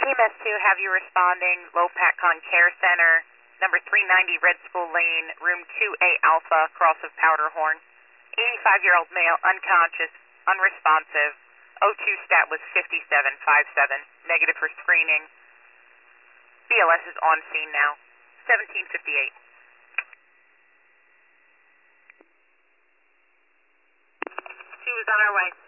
EMS2, have you responding, Low Patcon Care Center, number 390 Red School Lane, room 2A Alpha, cross of Powderhorn. 85-year-old male, unconscious, unresponsive. O2 stat was 5757, negative for screening. BLS is on scene now, 1758. She was on her way.